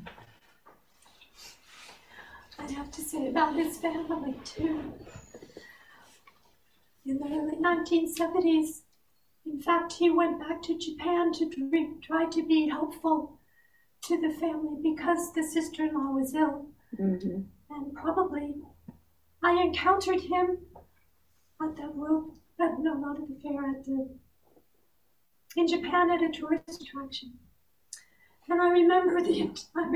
S1: I'd have to say about his family too. In the early 1970s, in fact, he went back to Japan to try to be helpful to the family because the sister-in-law was ill.
S2: Mm-hmm.
S1: And probably I encountered him at the not at the fair, in Japan at a tourist attraction. And I remember the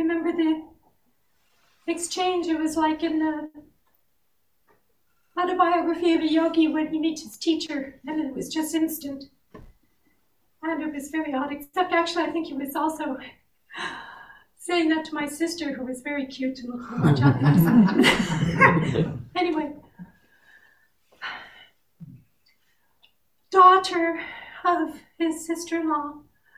S1: exchange. It was like in the autobiography of a yogi when he meets his teacher, and it was just instant. And it was very odd, except actually I think he was also saying that to my sister, who was very cute to look much up. Anyway, daughter of his sister-in-law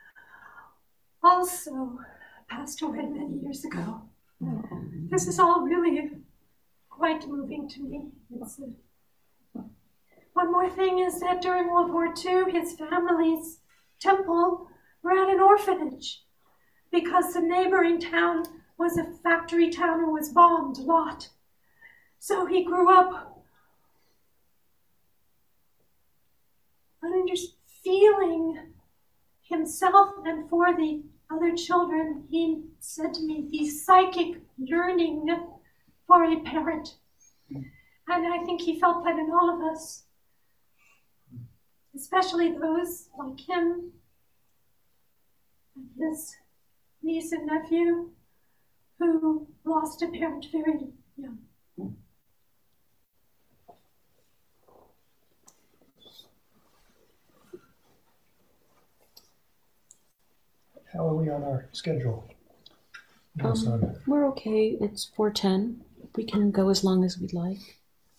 S1: also passed away many years ago. This is all really quite moving to me. One more thing is that during World War II, his family's temple were at an orphanage because the neighboring town was a factory town and was bombed a lot. So he grew up feeling himself, and for the other children, he said to me, the psychic yearning for a parent. And I think he felt that in all of us, especially those like him, and his niece and nephew, who lost a parent very young.
S3: How are we on our schedule?
S8: We're okay. It's 4:10. We can go as long as we'd like.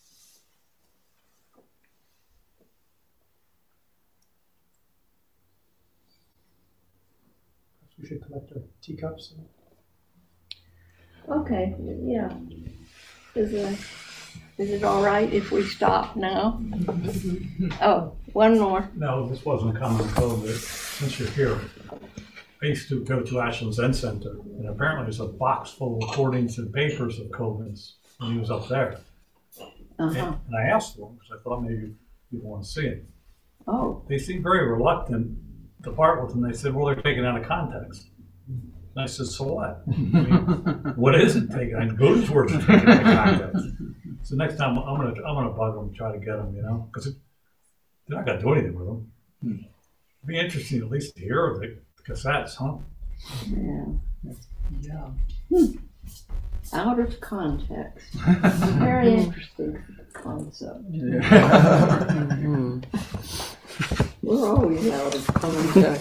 S3: We should collect our teacups.
S2: Okay, yeah. Is it all right if we stop now? Oh, one more.
S21: No, this wasn't a common code, but since you're here, I used to go to Ashland Zen Center, and apparently there's a box full of recordings and papers of Coven's when he was up there. And I asked for them because I thought maybe people want to see it.
S2: Oh.
S21: They seemed very reluctant to part with them. They said, well, they're taken out of context. And I said, so what? I mean, what is it taken? I mean, Buddha's words are taken out of context. So next time I'm gonna bug them, try to get them, because they're not gonna do anything with them. It'd be interesting at least to hear the cassettes, huh?
S2: Yeah. Out of context. Very interesting concept. We're always out of context.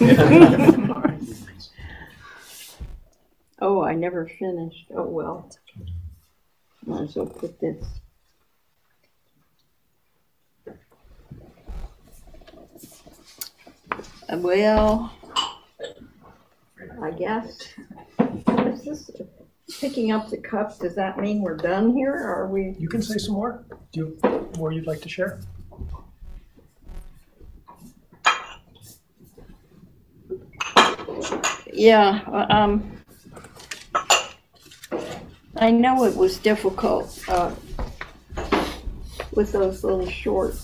S2: Oh, I never finished. Oh, well. Might as well put this. Well, I guess, is this picking up the cups? Does that mean we're done here, or are we?
S3: You can say some more. Do you have more you'd like to share?
S2: Yeah, I know it was difficult with those little short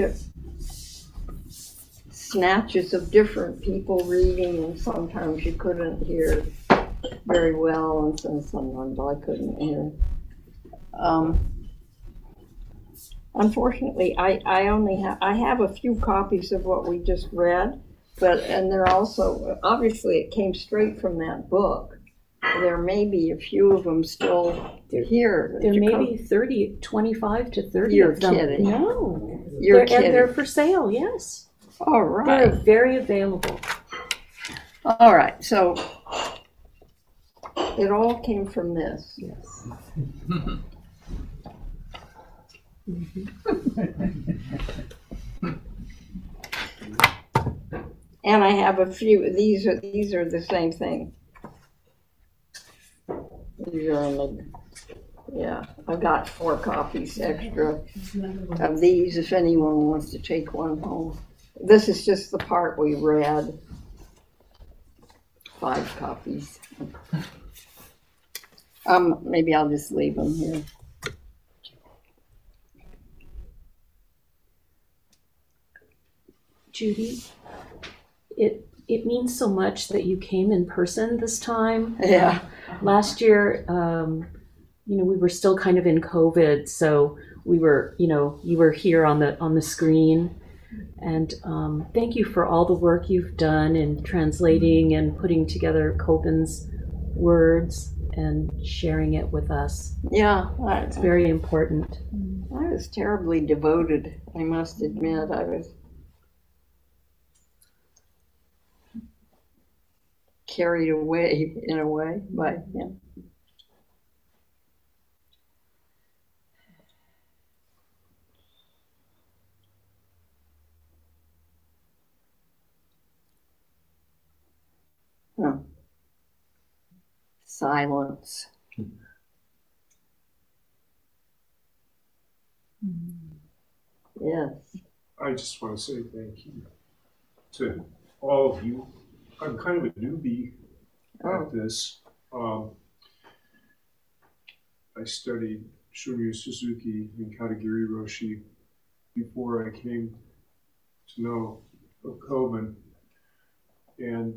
S2: snatches of different people reading, and sometimes you couldn't hear very well, and sometimes I couldn't hear. Unfortunately, I have a few copies of what we just read, and they're also, obviously it came straight from that book. There may be a few of them still here.
S8: There may be 25 to 30
S2: You're
S8: of them.
S2: kidding.
S8: No.
S2: You're
S8: And they're
S2: kidding.
S8: for sale, yes.
S2: All right.
S8: They're very available.
S2: All right, so it all came from this.
S8: Yes.
S2: And I have a few, these are the same thing. These are on the, yeah, I've got 4 copies extra of these if anyone wants to take one home. This is just the part we read. 5 copies. Maybe I'll just leave them here.
S8: Judy, it means so much that you came in person this time.
S2: Yeah.
S8: Last year, we were still kind of in COVID, so we were, you were here on the screen. And thank you for all the work you've done in translating and putting together Copen's words and sharing it with us.
S2: Yeah.
S8: It's very important.
S2: I was terribly devoted, I must admit. I was carried away in a way by him. Huh. Silence. Yes.
S7: I just want to say thank you to all of you. I'm kind of a newbie at this. I studied Shunryu Suzuki and Katagiri Roshi before I came to know of Koben. And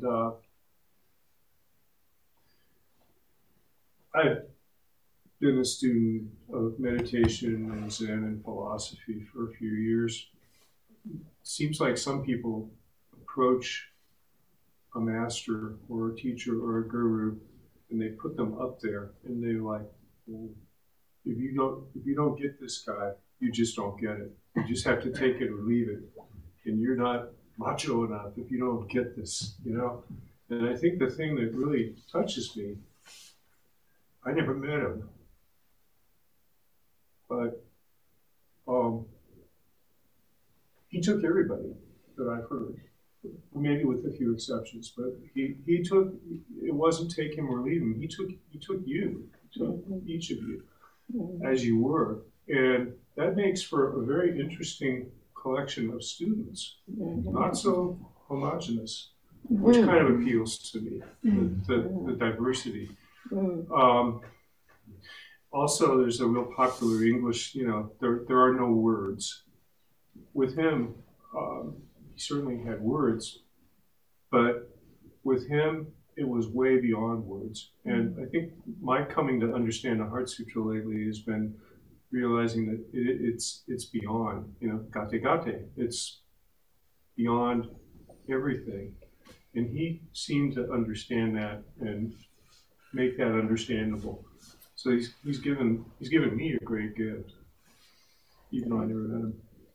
S7: I've been a student of meditation and Zen and philosophy for a few years. Seems like some people approach a master or a teacher or a guru and they put them up there and they're like, well, if you don't get this guy, you just don't get it. You just have to take it or leave it. And you're not macho enough if you don't get this, And I think the thing that really touches me, I never met him, but he took everybody that I've heard, maybe with a few exceptions, but he took, it wasn't take him or leave him, he took you, he took each of you as you were, and that makes for a very interesting collection of students, not so homogenous, which kind of appeals to me, the diversity. Also, there's a real popular English, there are no words. With him, he certainly had words, but with him, it was way beyond words. And I think my coming to understand the Heart Sutra lately has been realizing that it's beyond, gate gate. It's beyond everything. And he seemed to understand that and make that understandable. So he's given me a great gift, even though I never met him.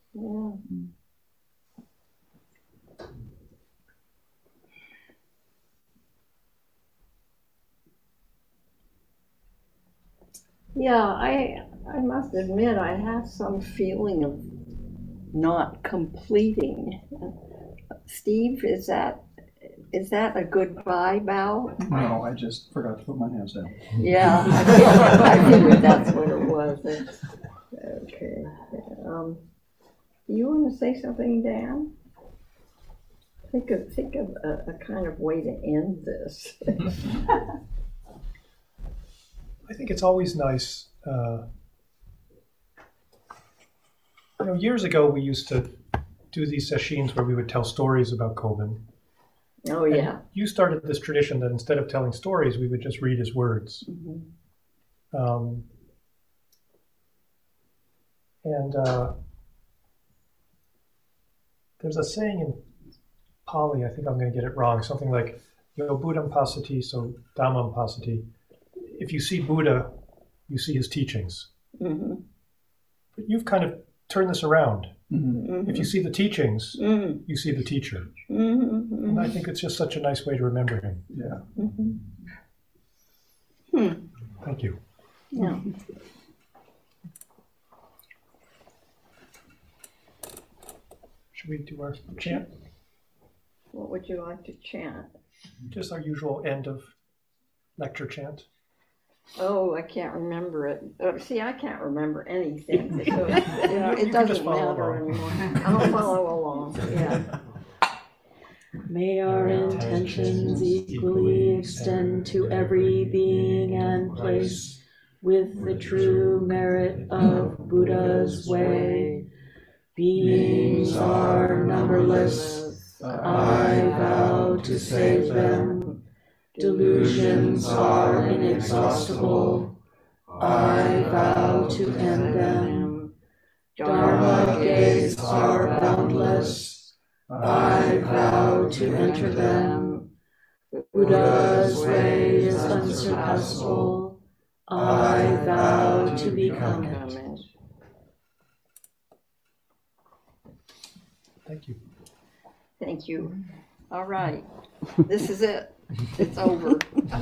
S2: Yeah, I must admit I have some feeling of not completing. Steve, is that a goodbye bow?
S4: No, I just forgot to put my hands down.
S2: Yeah, I figured that's what it was. Okay. You want to say something, Dan? Think of a kind of way to end this.
S3: I think it's always nice. Years ago we used to do these sessions where we would tell stories about Koben.
S2: Oh, yeah.
S3: And you started this tradition that instead of telling stories, we would just read his words. There's a saying in Pali, I think I'm going to get it wrong, something like Yo Buddham Pasati, so Dhammam Pasati. If you see Buddha, you see his teachings.
S2: Mm-hmm.
S3: But you've kind of turned this around.
S2: Mm-hmm.
S3: If you see the teachings, you see the teacher.
S2: Mm-hmm.
S3: And I think it's just such a nice way to remember him.
S4: Yeah.
S2: Mm-hmm.
S3: Thank you.
S2: Yeah.
S3: Should we do our chant?
S2: What would you like to chant?
S3: Just our usual end of lecture chant.
S2: Oh, I can't remember it. See, I can't remember anything. So
S3: You
S2: it
S3: can
S2: doesn't
S3: just follow
S2: matter
S3: along.
S2: anymore. I'll follow along. Yeah.
S8: May our intentions equally extend to every being and place with the true merit of Buddha's way. Beings are numberless, I vow to save them. Delusions are inexhaustible, I vow to end them. Dharma gates are boundless, I vow to enter them. Buddha's way is unsurpassable, I vow to become it.
S3: Thank you.
S2: Thank you. All right. This is it. It's over.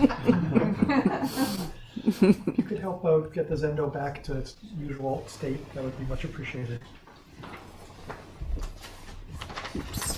S3: If you could help get the Zendo back to its usual state, that would be much appreciated.
S2: Oops.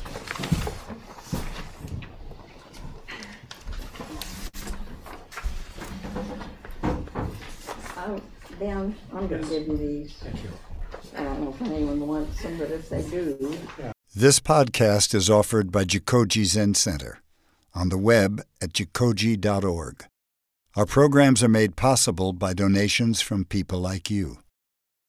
S2: Dan, I'm going to give you these.
S3: Thank you.
S2: I don't know if anyone wants them, but if they do.
S16: This podcast is offered by Jikoji Zen Center on the web at jikoji.org. Our programs are made possible by donations from people like you.